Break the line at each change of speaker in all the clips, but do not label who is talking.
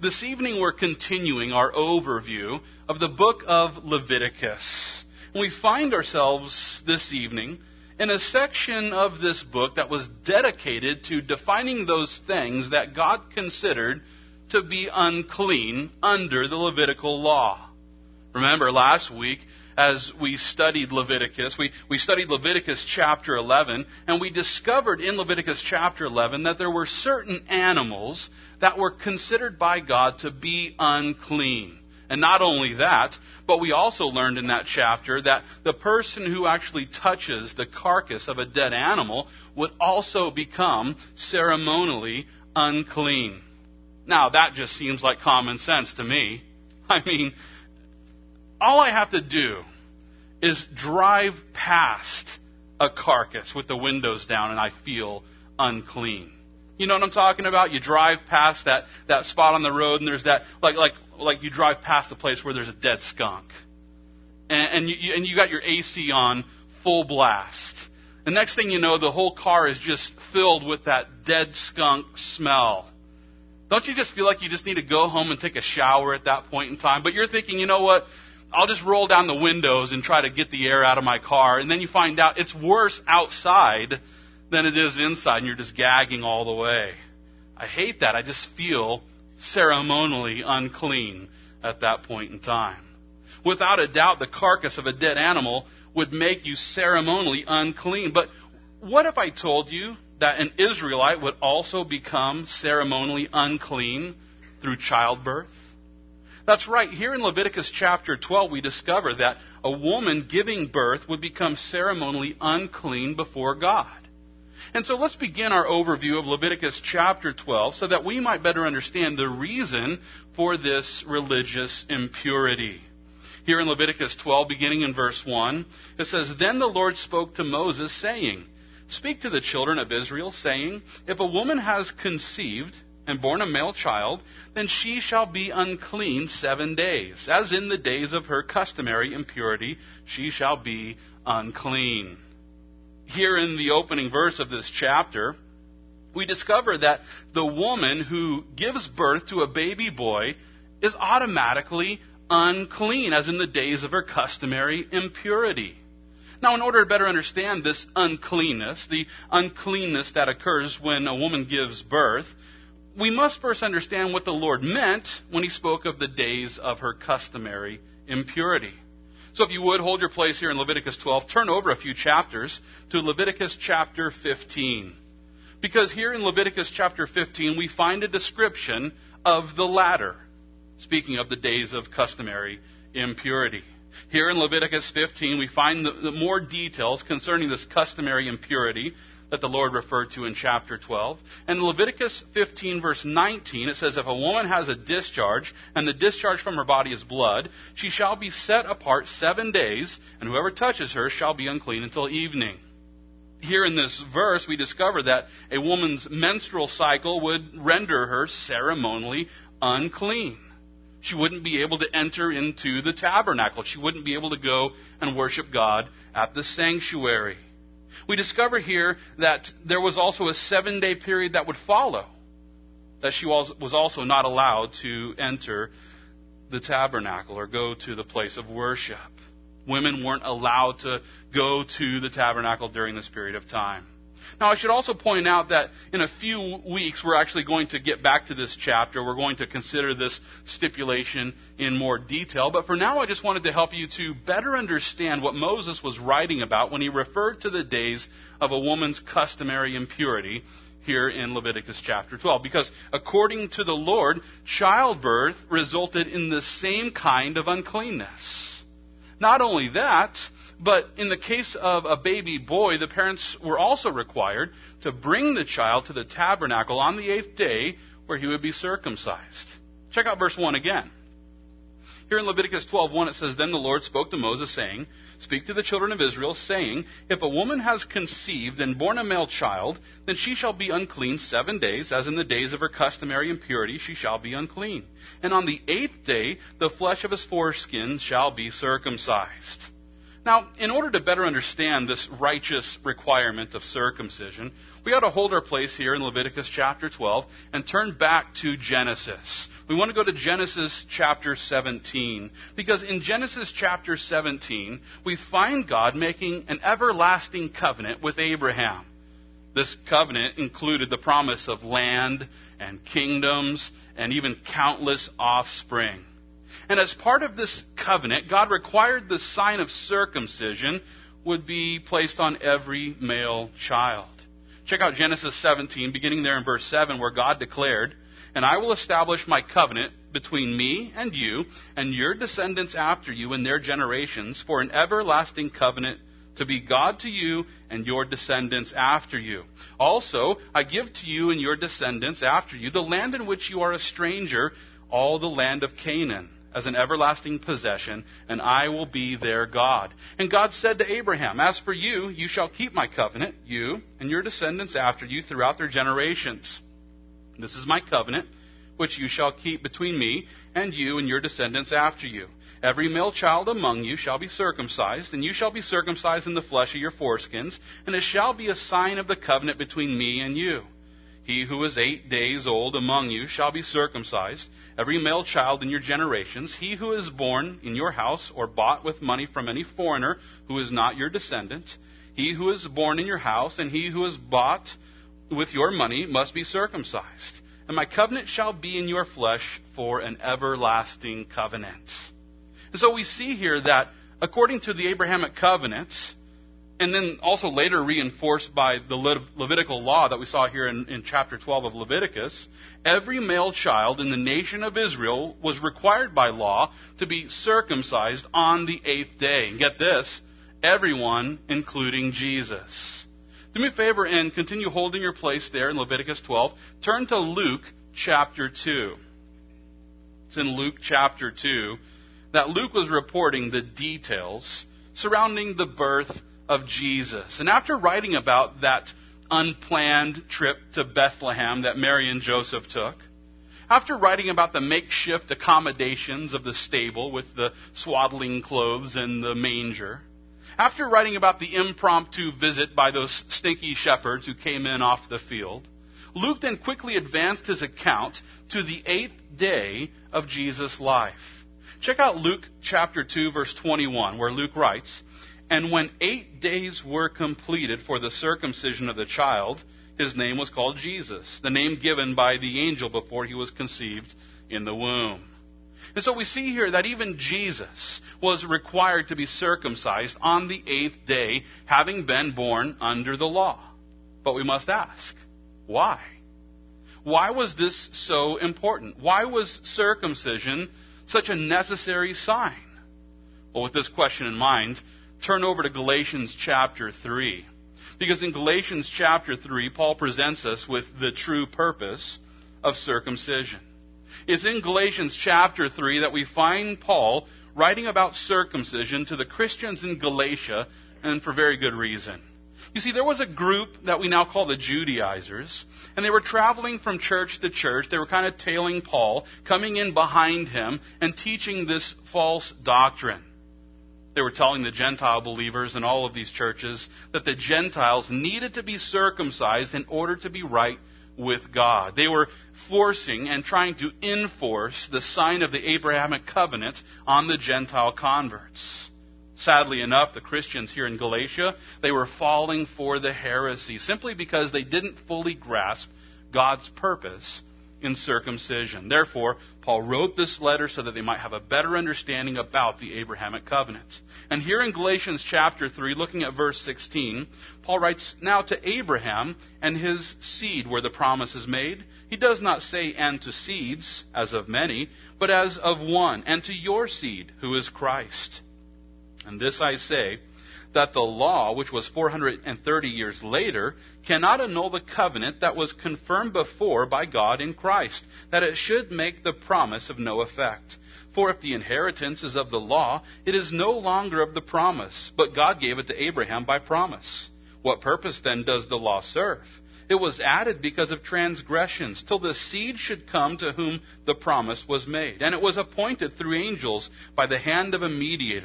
This evening we're continuing our overview of the book of Leviticus. And we find ourselves this evening in a section of this book that was dedicated to defining those things that God considered to be unclean under the Levitical law. Remember last week, as we studied Leviticus, we studied Leviticus chapter 11, and we discovered in Leviticus chapter 11 that there were certain animals that were considered by God to be unclean. And not only that, but we also learned in that chapter that the person who actually touches the carcass of a dead animal would also become ceremonially unclean. Now, that just seems like common sense to me. I mean, all I have to do is drive past a carcass with the windows down and I feel unclean. You know what I'm talking about? You drive past that spot on the road and there's that, like you drive past a place where there's a dead skunk. And you got your AC on full blast. The next thing you know, the whole car is just filled with that dead skunk smell. Don't you just feel like you just need to go home and take a shower at that point in time? But you're thinking, you know what? I'll just roll down the windows and try to get the air out of my car. And then you find out it's worse outside than it is inside, and you're just gagging all the way. I hate that. I just feel ceremonially unclean at that point in time. Without a doubt, the carcass of a dead animal would make you ceremonially unclean. But what if I told you that an Israelite would also become ceremonially unclean through childbirth? That's right. Here in Leviticus chapter 12, we discover that a woman giving birth would become ceremonially unclean before God. And so let's begin our overview of Leviticus chapter 12 so that we might better understand the reason for this religious impurity. Here in Leviticus 12, beginning in verse 1, it says, "Then the Lord spoke to Moses, saying, Speak to the children of Israel, saying, If a woman has conceived and born a male child, then she shall be unclean 7 days. As in the days of her customary impurity, she shall be unclean." Here in the opening verse of this chapter, we discover that the woman who gives birth to a baby boy is automatically unclean, as in the days of her customary impurity. Now, in order to better understand this uncleanness, the uncleanness that occurs when a woman gives birth, we must first understand what the Lord meant when He spoke of the days of her customary impurity. So if you would, hold your place here in Leviticus 12. Turn over a few chapters to Leviticus chapter 15. Because here in Leviticus chapter 15, we find a description of the latter, speaking of the days of customary impurity. Here in Leviticus 15, we find the more details concerning this customary impurity that the Lord referred to in chapter 12. And in Leviticus 15, verse 19, it says, "If a woman has a discharge, and the discharge from her body is blood, she shall be set apart 7 days, and whoever touches her shall be unclean until evening." Here in this verse, we discover that a woman's menstrual cycle would render her ceremonially unclean. She wouldn't be able to enter into the tabernacle. She wouldn't be able to go and worship God at the sanctuary. We discover here that there was also a 7-day period that would follow, that she was also not allowed to enter the tabernacle or go to the place of worship. Women weren't allowed to go to the tabernacle during this period of time. Now, I should also point out that in a few weeks, we're actually going to get back to this chapter. We're going to consider this stipulation in more detail. But for now, I just wanted to help you to better understand what Moses was writing about when he referred to the days of a woman's customary impurity here in Leviticus chapter 12. Because according to the Lord, childbirth resulted in the same kind of uncleanness. Not only that, but in the case of a baby boy, the parents were also required to bring the child to the tabernacle on the 8th day where he would be circumcised. Check out verse 1 again. Here in Leviticus 12:1 it says, "Then the Lord spoke to Moses, saying, Speak to the children of Israel, saying, If a woman has conceived and born a male child, then she shall be unclean 7 days, as in the days of her customary impurity she shall be unclean. And on the 8th day the flesh of his foreskin shall be circumcised." Now, in order to better understand this righteous requirement of circumcision, we ought to hold our place here in Leviticus chapter 12 and turn back to Genesis. We want to go to Genesis chapter 17, because in Genesis chapter 17, we find God making an everlasting covenant with Abraham. This covenant included the promise of land and kingdoms and even countless offspring. And as part of this covenant, God required the sign of circumcision would be placed on every male child. Check out Genesis 17, beginning there in verse 7, where God declared, "And I will establish my covenant between me and you and your descendants after you in their generations for an everlasting covenant to be God to you and your descendants after you. Also, I give to you and your descendants after you the land in which you are a stranger, all the land of Canaan, as an everlasting possession, and I will be their God." And God said to Abraham, "As for you, you shall keep my covenant, you and your descendants after you throughout their generations. This is my covenant, which you shall keep between me and you and your descendants after you. Every male child among you shall be circumcised, and you shall be circumcised in the flesh of your foreskins, and it shall be a sign of the covenant between me and you. He who is 8 days old among you shall be circumcised, every male child in your generations. He who is born in your house or bought with money from any foreigner who is not your descendant, he who is born in your house and he who is bought with your money must be circumcised. And my covenant shall be in your flesh for an everlasting covenant." And so we see here that according to the Abrahamic covenant, and then also later reinforced by the Levitical law that we saw here in chapter 12 of Leviticus, every male child in the nation of Israel was required by law to be circumcised on the 8th day. And get this, everyone, including Jesus. Do me a favor and continue holding your place there in Leviticus 12. Turn to Luke chapter 2. It's in Luke chapter 2 that Luke was reporting the details surrounding the birth of Jesus. And after writing about that unplanned trip to Bethlehem that Mary and Joseph took, after writing about the makeshift accommodations of the stable with the swaddling clothes and the manger, after writing about the impromptu visit by those stinky shepherds who came in off the field, Luke then quickly advanced his account to the 8th day of Jesus' life. Check out Luke chapter 2, verse 21, where Luke writes, "And when 8 days were completed for the circumcision of the child, his name was called Jesus, the name given by the angel before he was conceived in the womb." And so we see here that even Jesus was required to be circumcised on the 8th day, having been born under the law. But we must ask, why? Why was this so important? Why was circumcision such a necessary sign? Well, with this question in mind, turn over to Galatians chapter 3. Because in Galatians chapter 3, Paul presents us with the true purpose of circumcision. It's in Galatians chapter 3 that we find Paul writing about circumcision to the Christians in Galatia, and for very good reason. You see, there was a group that we now call the Judaizers, and they were traveling from church to church. They were kind of tailing Paul, coming in behind him, and teaching this false doctrine. They were telling the Gentile believers in all of these churches that the Gentiles needed to be circumcised in order to be right with God. They were forcing and trying to enforce the sign of the Abrahamic covenant on the Gentile converts. Sadly enough, the Christians here in Galatia, they were falling for the heresy simply because they didn't fully grasp God's purpose in circumcision. Therefore, Paul wrote this letter so that they might have a better understanding about the Abrahamic covenant. And here in Galatians chapter 3, looking at verse 16, Paul writes, "Now to Abraham and his seed where the promise is made, he does not say, 'and to seeds,' as of many, but as of one, and to your seed, who is Christ. And this I say, that the law, which was 430 years later, cannot annul the covenant that was confirmed before by God in Christ, that it should make the promise of no effect. For if the inheritance is of the law, it is no longer of the promise, but God gave it to Abraham by promise. What purpose then does the law serve? It was added because of transgressions, till the seed should come to whom the promise was made. And it was appointed through angels by the hand of a mediator.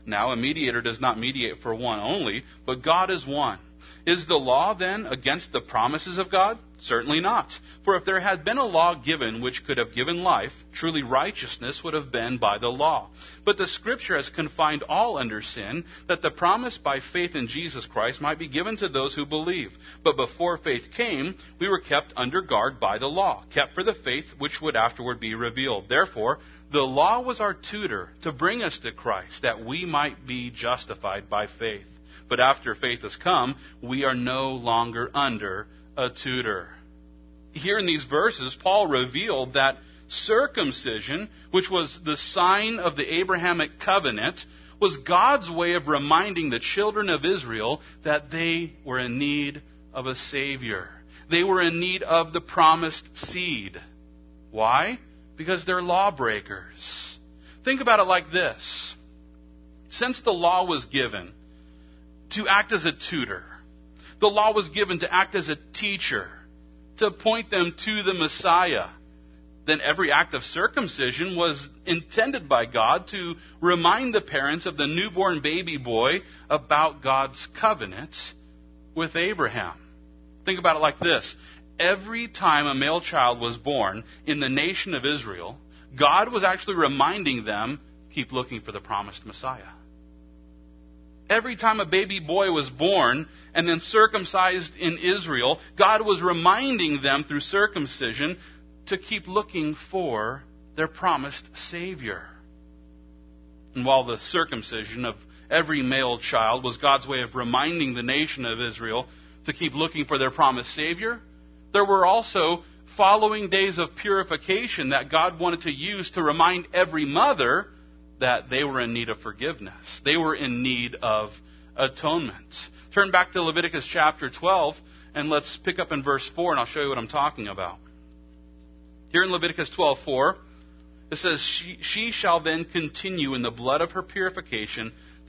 Now a mediator does not mediate for one only, but God is one. Is the law then against the promises of God? Certainly not. For if there had been a law given which could have given life, truly righteousness would have been by the law. But the Scripture has confined all under sin, that the promise by faith in Jesus Christ might be given to those who believe. But before faith came, we were kept under guard by the law, kept for the faith which would afterward be revealed. Therefore, the law was our tutor to bring us to Christ, that we might be justified by faith. But after faith has come, we are no longer under a tutor. Here in these verses, Paul revealed that circumcision, which was the sign of the Abrahamic covenant, was God's way of reminding the children of Israel that they were in need of a Savior. They were in need of the promised seed. Why? Because they're lawbreakers. Think about it like this. Since the law was given to act as a tutor, the law was given to act as a teacher, to point them to the Messiah, then every act of circumcision was intended by God to remind the parents of the newborn baby boy about God's covenant with Abraham. Think about it like this. Every time a male child was born in the nation of Israel, God was actually reminding them, keep looking for the promised Messiah. Every time a baby boy was born and then circumcised in Israel, God was reminding them through circumcision to keep looking for their promised Savior. And while the circumcision of every male child was God's way of reminding the nation of Israel to keep looking for their promised Savior, there were also following days of purification that God wanted to use to remind every mother that they were in need of forgiveness. They were in need of atonement. Turn back to Leviticus chapter 12, and let's pick up in verse 4, and I'll show you what I'm talking about. Here in Leviticus 12:4, it says, She shall then continue in the blood of her purification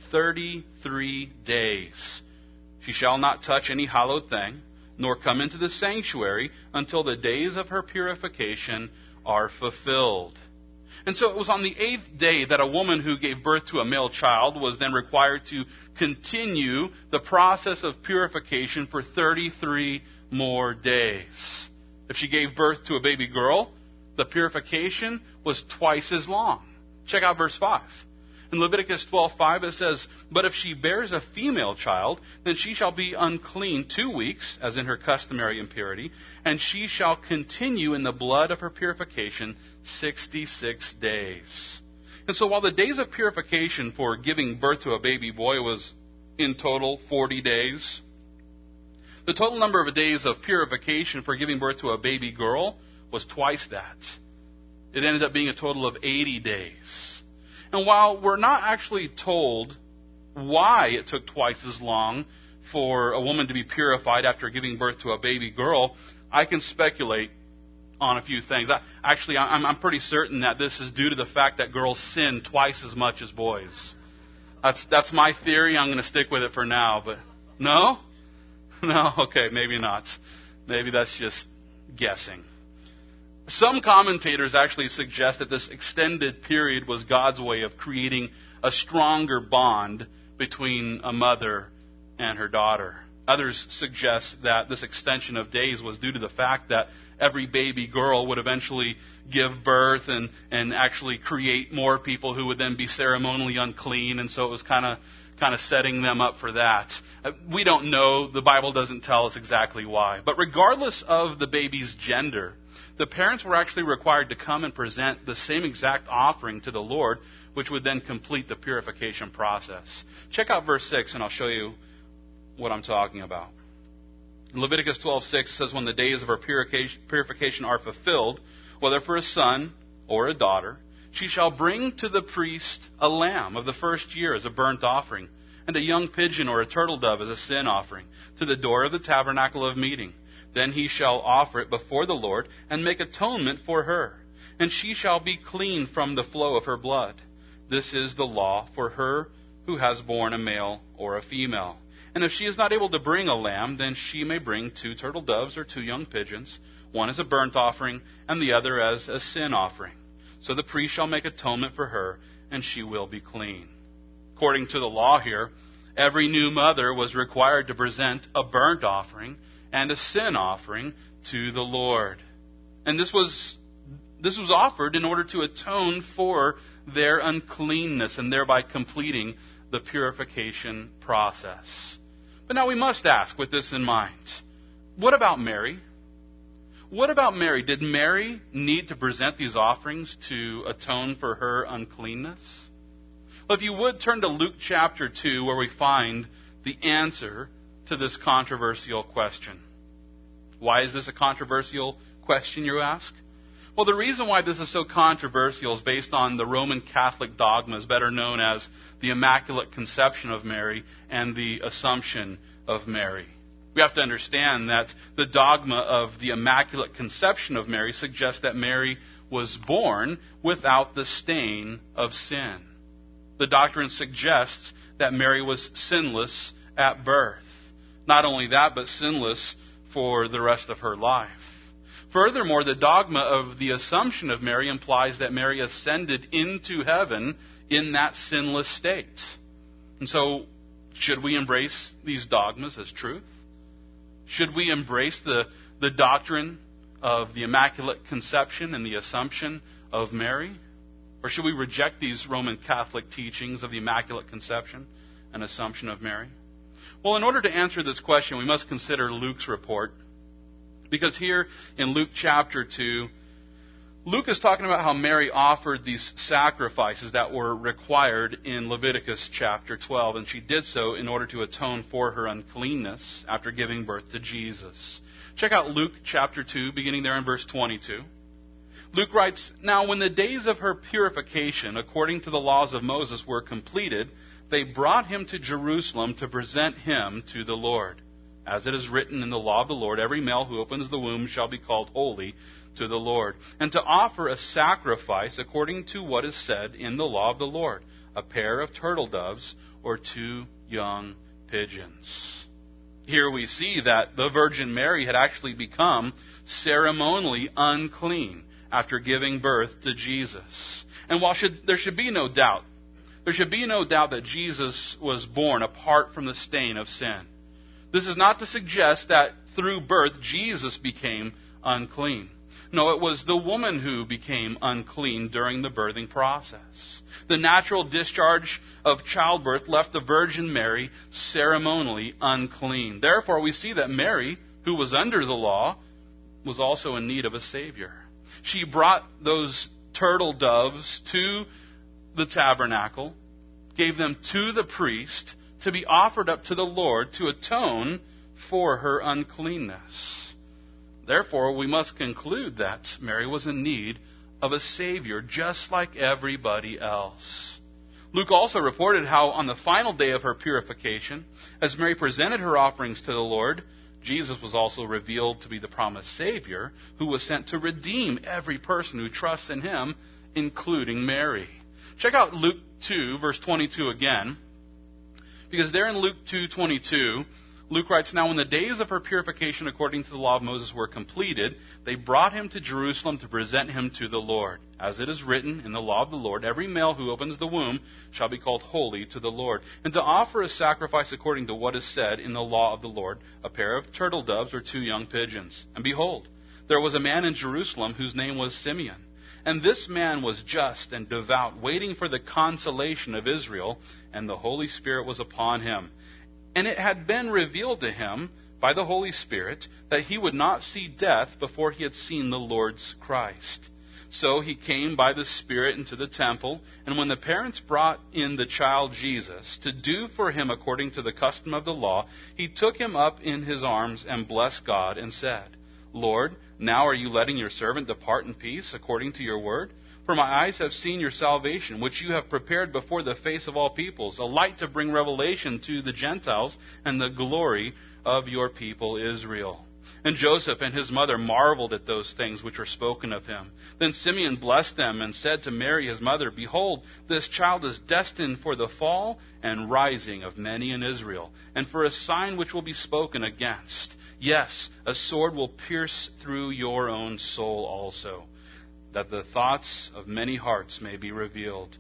33 days. She shall not touch any hallowed thing, nor come into the sanctuary until the days of her purification are fulfilled. And so it was on the 8th day that a woman who gave birth to a male child was then required to continue the process of purification for 33 more days. If she gave birth to a baby girl, the purification was twice as long. Check out verse 5. In Leviticus 12:5 it says, But if she bears a female child, then she shall be unclean 2 weeks, as in her customary impurity, and she shall continue in the blood of her purification 66 days. And so while the days of purification for giving birth to a baby boy was in total 40 days, the total number of days of purification for giving birth to a baby girl was twice that. It ended up being a total of 80 days. And while we're not actually told why it took twice as long for a woman to be purified after giving birth to a baby girl, I can speculate on a few things. I'm pretty certain that this is due to the fact that girls sin twice as much as boys. That's my theory. I'm going to stick with it for now. But no? No? Okay, maybe not. Maybe that's just guessing. Some commentators actually suggest that this extended period was God's way of creating a stronger bond between a mother and her daughter. Others suggest that this extension of days was due to the fact that every baby girl would eventually give birth and actually create more people who would then be ceremonially unclean, and so it was kind of setting them up for that. We don't know. The Bible doesn't tell us exactly why. But regardless of the baby's gender, the parents were actually required to come and present the same exact offering to the Lord, which would then complete the purification process. Check out verse 6, and I'll show you what I'm talking about. In Leviticus 12:6 says, When the days of her purification are fulfilled, whether for a son or a daughter, she shall bring to the priest a lamb of the first year as a burnt offering, and a young pigeon or a turtle dove as a sin offering, to the door of the tabernacle of meeting. Then he shall offer it before the Lord and make atonement for her, and she shall be clean from the flow of her blood. This is the law for her who has borne a male or a female. And if she is not able to bring a lamb, then she may bring 2 turtle doves or 2 young pigeons, one as a burnt offering and the other as a sin offering. So the priest shall make atonement for her, and she will be clean. According to the law here, every new mother was required to present a burnt offering and a sin offering to the Lord. And this was offered in order to atone for their uncleanness and thereby completing the purification process. But now we must ask, with this in mind, what about Mary? What about Mary? Did Mary need to present these offerings to atone for her uncleanness? Well, if you would turn to Luke chapter 2, where we find the answer to this controversial question. Why is this a controversial question, you ask? Well, the reason why this is so controversial is based on the Roman Catholic dogmas, better known as the Immaculate Conception of Mary and the Assumption of Mary. We have to understand that the dogma of the Immaculate Conception of Mary suggests that Mary was born without the stain of sin. The doctrine suggests that Mary was sinless at birth. Not only that, but sinless for the rest of her life. Furthermore, the dogma of the Assumption of Mary implies that Mary ascended into heaven in that sinless state. And so, should we embrace these dogmas as truth? Should we embrace the doctrine of the Immaculate Conception and the Assumption of Mary? Or should we reject these Roman Catholic teachings of the Immaculate Conception and Assumption of Mary? Well, in order to answer this question, we must consider Luke's report. Because here in Luke chapter 2, Luke is talking about how Mary offered these sacrifices that were required in Leviticus chapter 12, and she did so in order to atone for her uncleanness after giving birth to Jesus. Check out Luke chapter 2, beginning there in verse 22. Luke writes, "Now when the days of her purification, according to the laws of Moses, were completed, they brought him to Jerusalem to present him to the Lord. As it is written in the law of the Lord, every male who opens the womb shall be called holy to the Lord, and to offer a sacrifice according to what is said in the law of the Lord, a pair of turtle doves or 2 young pigeons." Here we see that the Virgin Mary had actually become ceremonially unclean after giving birth to Jesus. And while there should be no doubt that Jesus was born apart from the stain of sin. This is not to suggest that through birth Jesus became unclean. No, it was the woman who became unclean during the birthing process. The natural discharge of childbirth left the Virgin Mary ceremonially unclean. Therefore, we see that Mary, who was under the law, was also in need of a Savior. She brought those turtle doves to the tabernacle, gave them to the priest to be offered up to the Lord to atone for her uncleanness. Therefore, we must conclude that Mary was in need of a Savior, just like everybody else. Luke also reported how on the final day of her purification, as Mary presented her offerings to the Lord, Jesus was also revealed to be the promised Savior who was sent to redeem every person who trusts in Him, including Mary. Check out Luke 2, verse 22 again. Because there in Luke 2:22, Luke writes, "Now when the days of her purification according to the law of Moses were completed, they brought him to Jerusalem to present him to the Lord. As it is written in the law of the Lord, every male who opens the womb shall be called holy to the Lord. And to offer a sacrifice according to what is said in the law of the Lord, a pair of turtle doves or 2 young pigeons. And behold, there was a man in Jerusalem whose name was Simeon. And this man was just and devout, waiting for the consolation of Israel, and the Holy Spirit was upon him. And it had been revealed to him by the Holy Spirit that he would not see death before he had seen the Lord's Christ. So he came by the Spirit into the temple, and when the parents brought in the child Jesus to do for him according to the custom of the law, he took him up in his arms and blessed God and said, 'Lord, now are you letting your servant depart in peace according to your word? For my eyes have seen your salvation, which you have prepared before the face of all peoples, a light to bring revelation to the Gentiles and the glory of your people Israel.' And Joseph and his mother marveled at those things which were spoken of him. Then Simeon blessed them and said to Mary his mother, 'Behold, this child is destined for the fall and rising of many in Israel, and for a sign which will be spoken against. Yes, a sword will pierce through your own soul also, that the thoughts of many hearts may be revealed.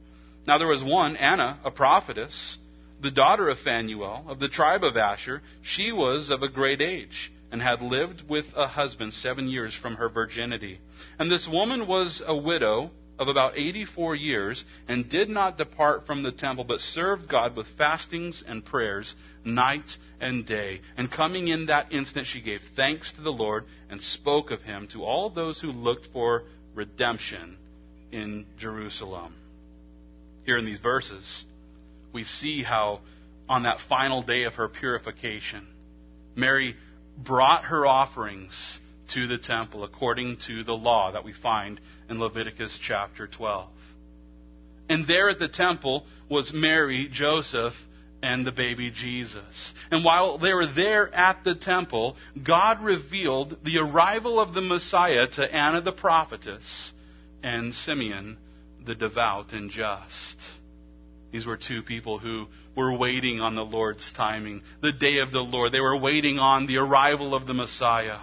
Now there was one, Anna, a prophetess, the daughter of Phanuel, of the tribe of Asher. She was of a great age, and had lived with a husband 7 years from her virginity. And this woman was a widow of about 84 years, and did not depart from the temple, but served God with fastings and prayers night and day. And coming in that instant, she gave thanks to the Lord, and spoke of him to all those who looked for redemption in Jerusalem. Here in these verses, we see how on that final day of her purification, Mary brought her offerings to the temple according to the law that we find in Leviticus chapter 12. And there at the temple was Mary, Joseph, and the baby Jesus. And while they were there at the temple, God revealed the arrival of the Messiah to Anna the prophetess and Simeon the devout and just. These were two people who were waiting on the Lord's timing, the day of the Lord. They were waiting on the arrival of the Messiah.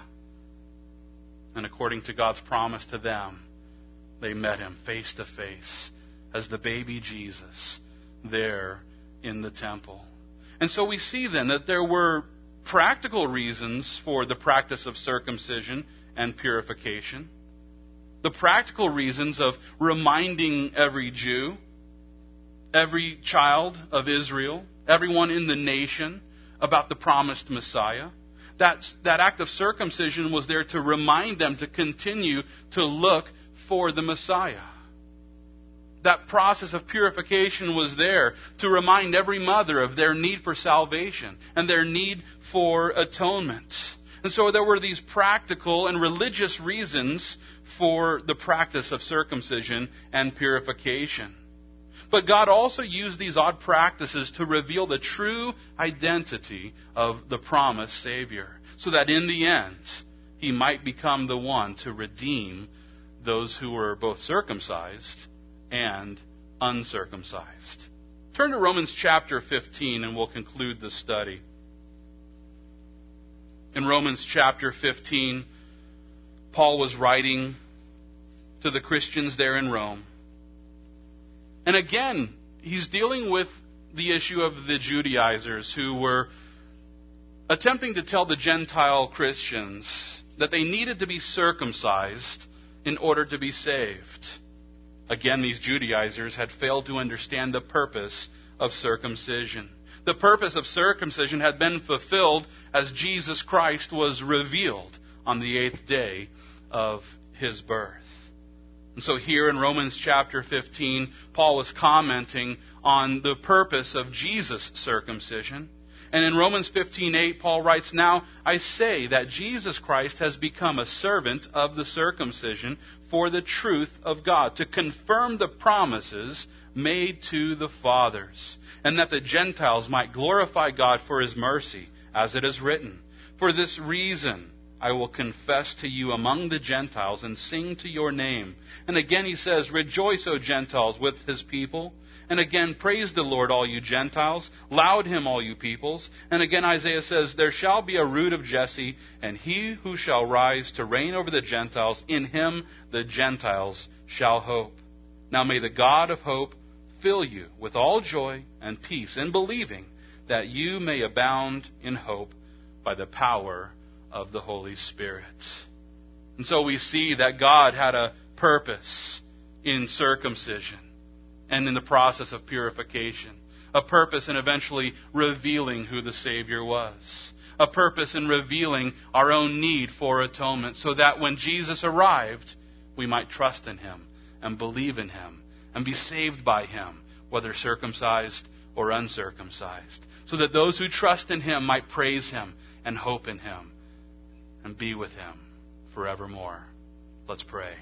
And according to God's promise to them, they met him face to face as the baby Jesus there in the temple. And so we see then that there were practical reasons for the practice of circumcision and purification. The practical reasons of reminding every Jew, every child of Israel, everyone in the nation about the promised Messiah. That act of circumcision was there to remind them to continue to look for the Messiah. That process of purification was there to remind every mother of their need for salvation and their need for atonement. And so there were these practical and religious reasons for the practice of circumcision and purification. But God also used these odd practices to reveal the true identity of the promised Savior, so that in the end, he might become the one to redeem those who were both circumcised and uncircumcised. Turn to Romans chapter 15 and we'll conclude the study. In Romans chapter 15, Paul was writing to the Christians there in Rome. And again, he's dealing with the issue of the Judaizers who were attempting to tell the Gentile Christians that they needed to be circumcised in order to be saved. Again, these Judaizers had failed to understand the purpose of circumcision. The purpose of circumcision had been fulfilled as Jesus Christ was revealed on the 8th day of his birth. And so here in Romans chapter 15, Paul was commenting on the purpose of Jesus' circumcision. And in Romans 15:8, Paul writes, "Now I say that Jesus Christ has become a servant of the circumcision for the truth of God, to confirm the promises made to the fathers, and that the Gentiles might glorify God for his mercy, as it is written, 'For this reason I will confess to you among the Gentiles and sing to your name.' And again he says, 'Rejoice, O Gentiles, with his people.' And again, 'Praise the Lord, all you Gentiles. Laud him, all you peoples.' And again Isaiah says, 'There shall be a root of Jesse, and he who shall rise to reign over the Gentiles, in him the Gentiles shall hope.' Now may the God of hope fill you with all joy and peace in believing, that you may abound in hope by the power of the Holy Spirit." And so we see that God had a purpose in circumcision and in the process of purification. A purpose in eventually revealing who the Savior was. A purpose in revealing our own need for atonement, so that when Jesus arrived, we might trust in him and believe in him and be saved by him, whether circumcised or uncircumcised. So that those who trust in him might praise him and hope in him and be with him forevermore. Let's pray.